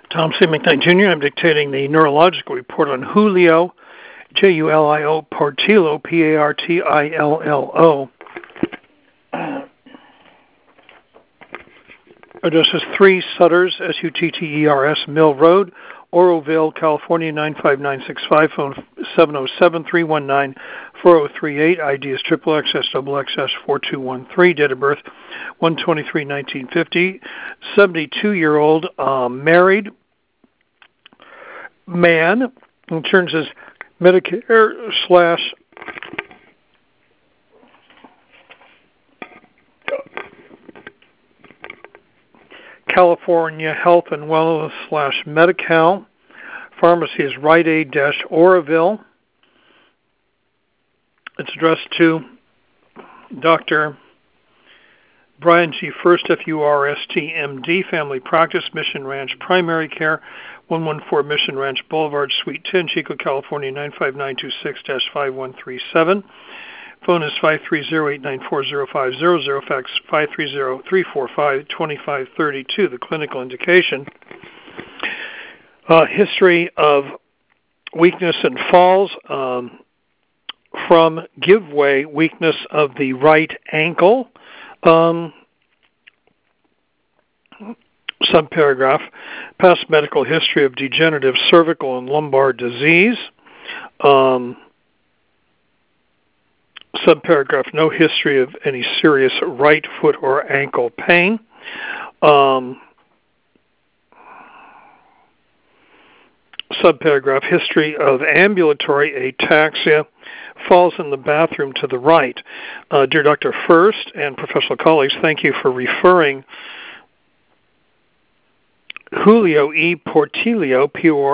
Tom C. McKnight Jr. I'm dictating the neurological report on Julio, Julio Portillo, Partillo. Address is 3 Sutters, Sutters, Mill Road, Oroville, California, 95965. Phone 707-319-4038. ID is XXXXS4213. Date of birth 1/23/1950. 72-year-old married man. Insurance is Medicare / California Health and Wellness / Medi-Cal. Pharmacy is Rite Aid - Oroville. It's addressed to Dr. Brian G. First, FURST, MD, Family Practice, Mission Ranch Primary Care, 114 Mission Ranch Boulevard, Suite 10, Chico, California, 95926-5137. Phone is 530-894-0500, fax 530-345-2532. The clinical indication, history of weakness and falls from giveaway weakness of the right ankle. Subparagraph, past medical history of degenerative cervical and lumbar disease. Subparagraph, no history of any serious right foot or ankle pain. Subparagraph, history of ambulatory ataxia, falls in the bathroom to the right. Dear Dr. First and professional colleagues, thank you for referring Julio E. Portillo,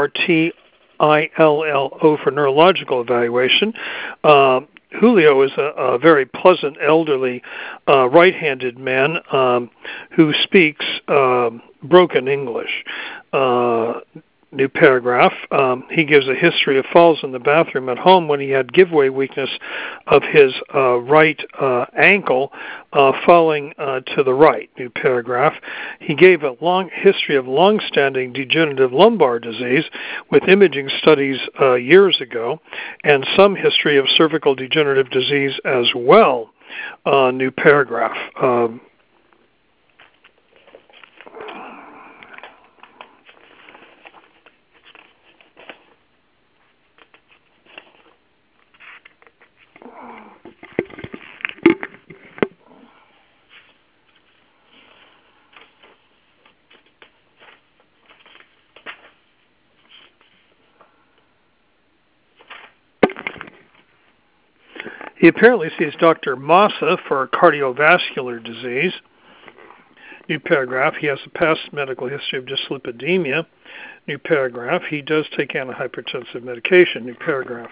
Portillo, for neurological evaluation. Julio is a very pleasant, elderly, right-handed man who speaks broken English. New paragraph. He gives a history of falls in the bathroom at home when he had giveaway weakness of his right ankle, falling to the right. New paragraph. He gave a long history of long-standing degenerative lumbar disease with imaging studies years ago, and some history of cervical degenerative disease as well. New paragraph. He apparently sees Dr. Massa for cardiovascular disease. New paragraph. He has a past medical history of dyslipidemia. New paragraph. He does take antihypertensive medication. New paragraph.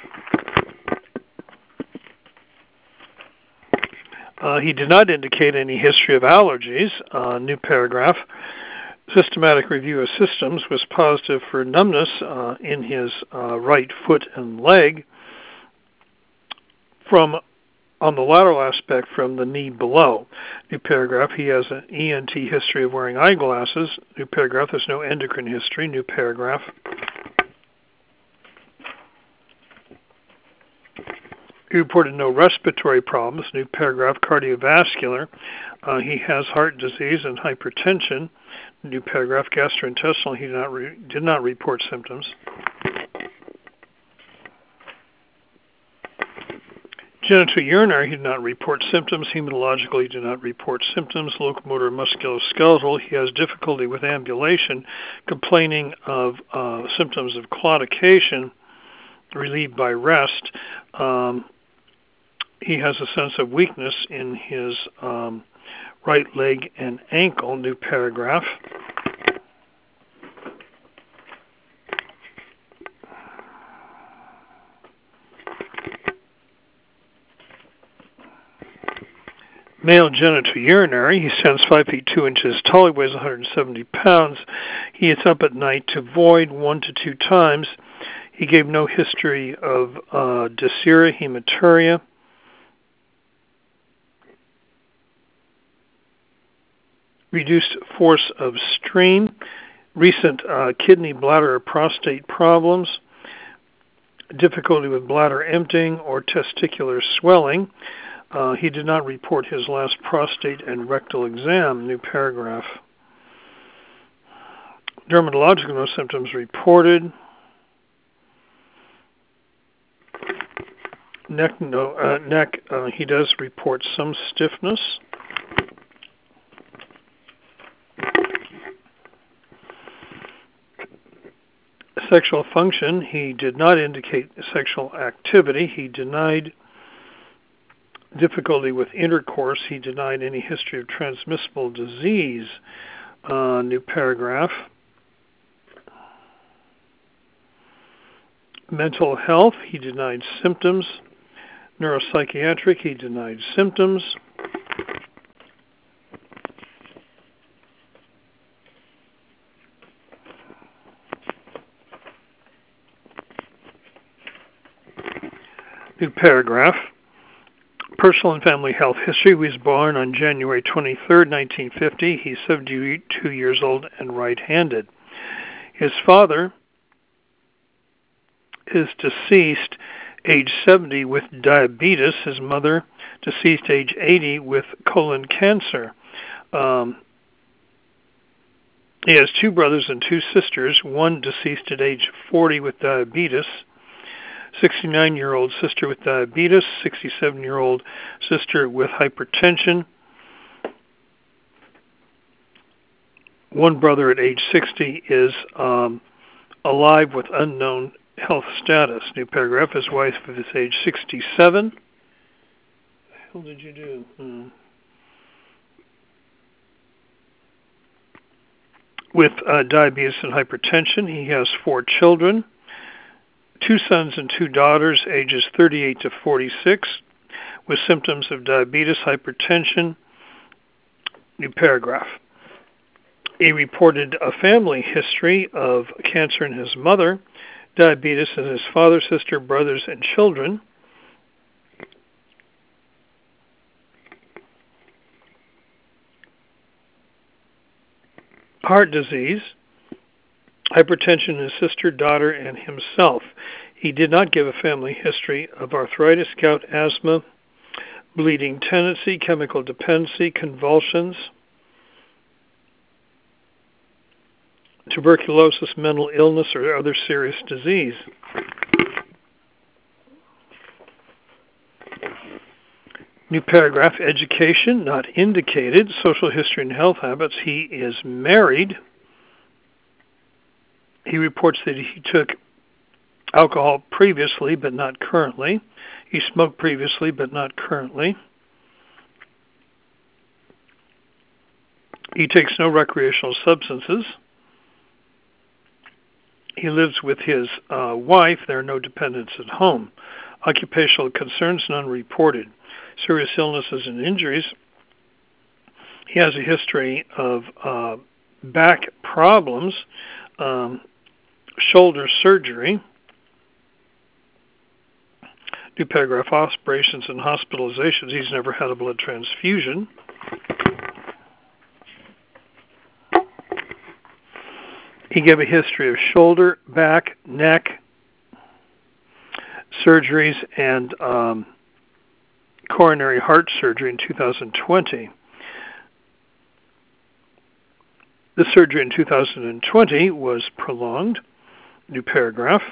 He did not indicate any history of allergies. New paragraph. Systematic review of systems was positive for numbness in his right foot and leg from on the lateral aspect from the knee below. New paragraph. He has an ENT history of wearing eyeglasses. New paragraph. There's no endocrine history. New paragraph. He reported no respiratory problems. New paragraph. Cardiovascular. He has heart disease and hypertension. New paragraph. Gastrointestinal. He did not report symptoms. Genitourinary, he did not report symptoms. Hematological, he did not report symptoms. Locomotor musculoskeletal, he has difficulty with ambulation, complaining of symptoms of claudication relieved by rest. He has a sense of weakness in his right leg and ankle. New paragraph. Male genitourinary, he stands 5 feet 2 inches tall, he weighs 170 pounds. He is up at night to void 1 to 2 times. He gave no history of dysuria, hematuria. Reduced force of stream. recent kidney, bladder, or prostate problems, difficulty with bladder emptying, or testicular swelling. He did not report his last prostate and rectal exam. New paragraph. Dermatological, no symptoms reported. Neck, he does report some stiffness. Sexual function, he did not indicate sexual activity. He denied difficulty with intercourse. He denied any history of transmissible disease. New paragraph. Mental health, he denied symptoms. Neuropsychiatric, he denied symptoms. New paragraph. Personal and family health history. He was born on January 23rd, 1950. He's 72 years old and right-handed. His father is deceased age 70 with diabetes. His mother deceased age 80 with colon cancer. He has two brothers and two sisters, one deceased at age 40 with diabetes, 69-year-old sister with diabetes, 67-year-old sister with hypertension, one brother at age 60 is alive with unknown health status. New paragraph. His wife is age 67. What the hell did you do? With diabetes and hypertension. He has 4 children, 2 sons and 2 daughters, ages 38 to 46, with symptoms of diabetes, hypertension. New paragraph. He reported a family history of cancer in his mother, diabetes in his father, sister, brothers, and children. Heart disease, hypertension in his sister, daughter, and himself. He did not give a family history of arthritis, gout, asthma, bleeding tendency, chemical dependency, convulsions, tuberculosis, mental illness, or other serious disease. New paragraph. Education, not indicated. Social history and health habits. He is married. He reports that he took alcohol previously, but not currently. He smoked previously, but not currently. He takes no recreational substances. He lives with his wife. There are no dependents at home. Occupational concerns, none reported. Serious illnesses and injuries. He has a history of back problems, shoulder surgery. New paragraph. Operations and hospitalizations. He's never had a blood transfusion. He gave a history of shoulder, back, neck surgeries, and coronary heart surgery in 2020. The surgery in 2020 was prolonged. New paragraph.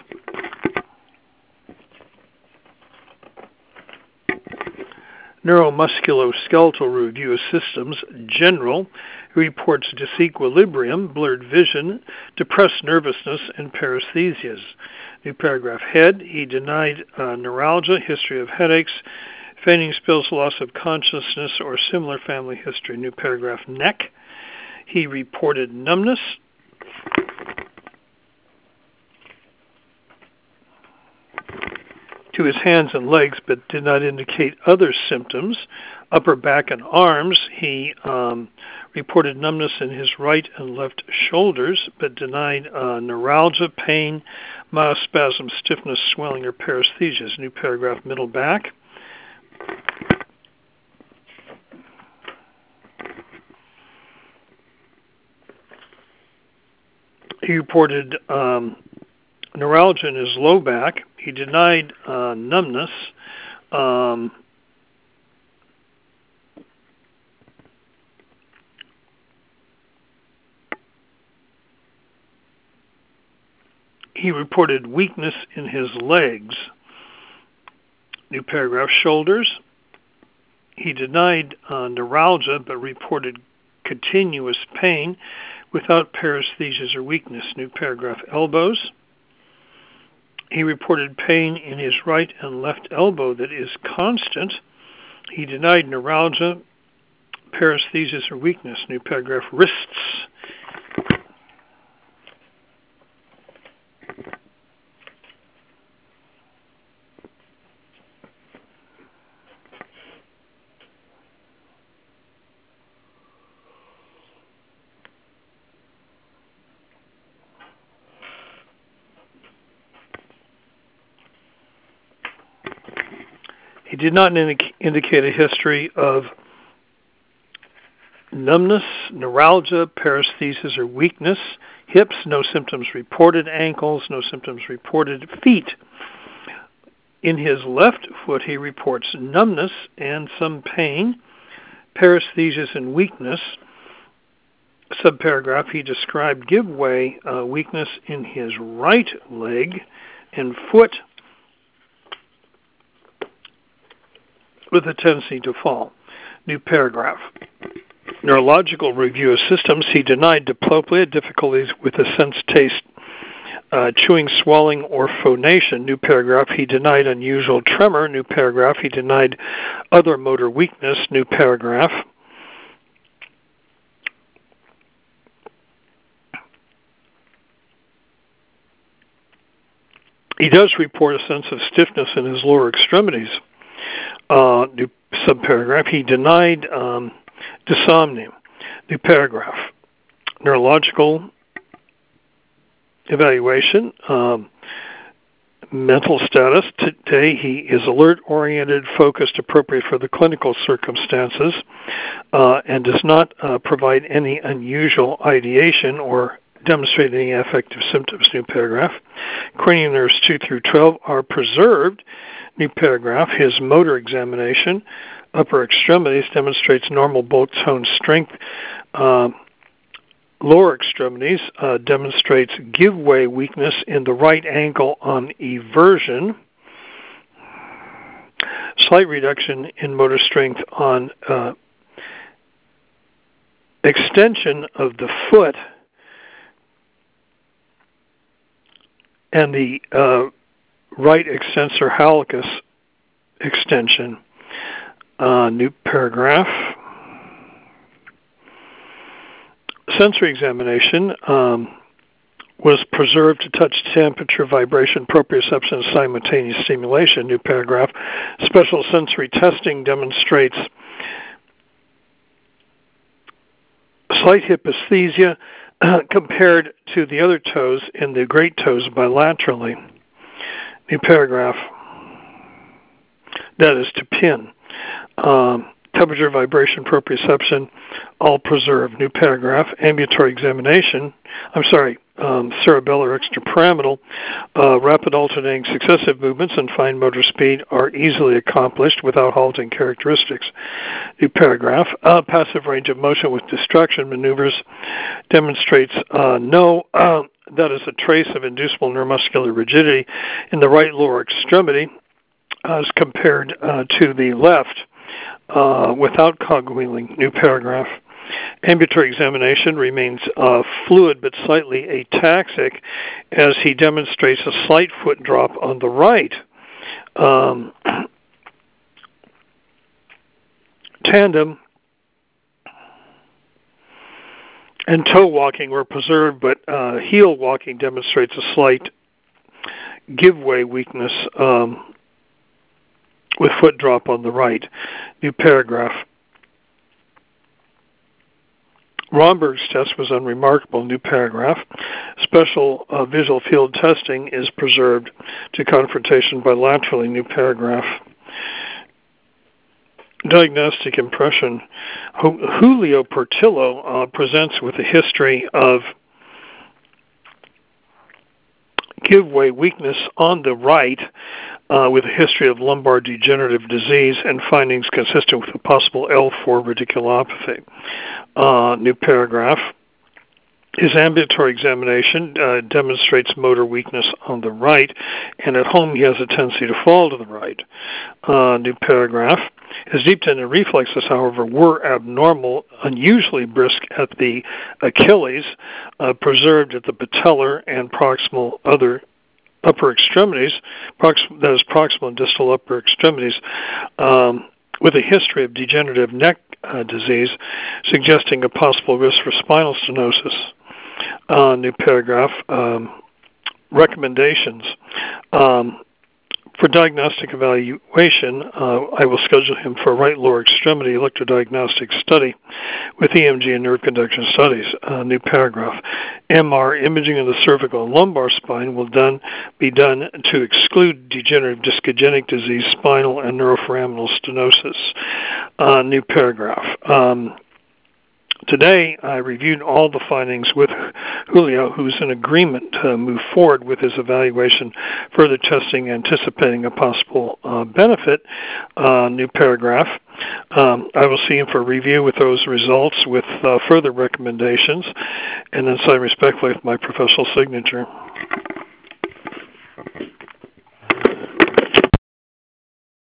Neuromusculoskeletal review of systems, general, reports disequilibrium, blurred vision, depressed nervousness, and paresthesias. New paragraph. Head, he denied neuralgia, history of headaches, fainting spills, loss of consciousness, or similar family history. New paragraph. Neck, he reported numbness. To his hands and legs, but did not indicate other symptoms. Upper back and arms, he reported numbness in his right and left shoulders, but denied neuralgia, pain, myospasm, stiffness, swelling, or paresthesias. New paragraph. Middle back. He reported neuralgia in his low back. He denied numbness. He reported weakness in his legs. New paragraph, shoulders. He denied neuralgia, but reported continuous pain without paresthesias or weakness. New paragraph, elbows. He reported pain in his right and left elbow that is constant. He denied neuralgia, paresthesias, or weakness. New paragraph, wrists. He did not indicate a history of numbness, neuralgia, paresthesias, or weakness. Hips, no symptoms reported. Ankles, no symptoms reported. Feet. In his left foot, he reports numbness and some pain, paresthesias, and weakness. Subparagraph, he described give way, weakness in his right leg and foot with a tendency to fall. New paragraph. Neurological review of systems. He denied diplopia, difficulties with the sense, taste, chewing, swallowing, or phonation. New paragraph. He denied unusual tremor. New paragraph. He denied other motor weakness. New paragraph. He does report a sense of stiffness in his lower extremities. New subparagraph. He denied dysomnia. New paragraph. Neurological evaluation. Mental status. Today he is alert, oriented, focused, appropriate for the clinical circumstances, and does not provide any unusual ideation or demonstrate any affective symptoms. New paragraph. Cranial nerves 2 through 12 are preserved. New paragraph. His motor examination, upper extremities, demonstrates normal bone tone strength. Lower extremities demonstrates give way weakness in the right ankle on eversion. Slight reduction in motor strength on extension of the foot and the right extensor hallucis extension. New paragraph. Sensory examination was preserved to touch, temperature, vibration, proprioception, and simultaneous stimulation. New paragraph. Special sensory testing demonstrates slight hyposthesia compared to the other toes in the great toes bilaterally. New paragraph. That is to pin. Temperature, vibration, proprioception, all preserved. New paragraph. Ambulatory examination. Cerebellar extrapyramidal. Rapid alternating successive movements and fine motor speed are easily accomplished without halting characteristics. New paragraph. Passive range of motion with distraction maneuvers demonstrates that is a trace of inducible neuromuscular rigidity in the right lower extremity as compared to the left without cogwheeling. New paragraph. Ambulatory examination remains fluid but slightly ataxic as he demonstrates a slight foot drop on the right. Tandem and toe walking were preserved, but heel walking demonstrates a slight give way weakness with foot drop on the right. New paragraph. Romberg's test was unremarkable. New paragraph. Special visual field testing is preserved to confrontation bilaterally. New paragraph. Diagnostic impression. Julio Portillo presents with a history of give way weakness on the right with a history of lumbar degenerative disease and findings consistent with a possible L4 radiculopathy. New paragraph. His ambulatory examination demonstrates motor weakness on the right, and at home he has a tendency to fall to the right. New paragraph. His deep tendon reflexes, however, were abnormal, unusually brisk at the Achilles, preserved at the patellar and proximal upper extremities, that is proximal and distal upper extremities, with a history of degenerative neck disease, suggesting a possible risk for spinal stenosis. New paragraph. Recommendations. For diagnostic evaluation, I will schedule him for a right lower extremity electrodiagnostic study with EMG and nerve conduction studies. New paragraph. MR imaging of the cervical and lumbar spine will be done to exclude degenerative discogenic disease, spinal and neuroforaminal stenosis. New paragraph. Today, I reviewed all the findings with Julio, who's in agreement to move forward with his evaluation, further testing, anticipating a possible benefit. New paragraph. I will see him for review with those results with further recommendations, and then sign respectfully with my professional signature.